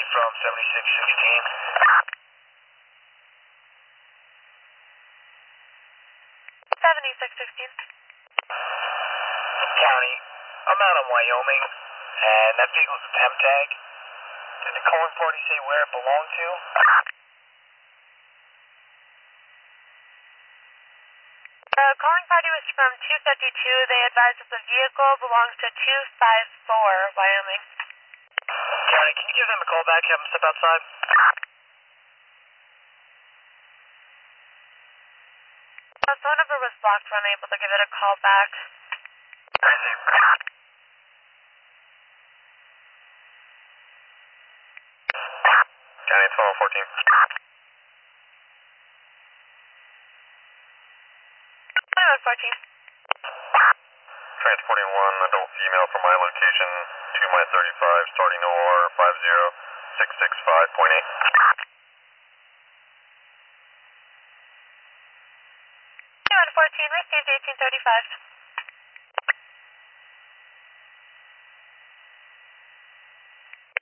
from 7616. County, I'm out in Wyoming, and that vehicle's a temp tag. Did the calling party say where it belonged to? The calling party was from 252. They advised that the vehicle belongs to 254, Wyoming. County, can you give them a call back? Have them step outside? The phone number was blocked. We're unable to give it a call back. Crazy. County, it's 1214. Transporting one adult female from my location to my 35, starting OR 50665.8. 2114, received 1835.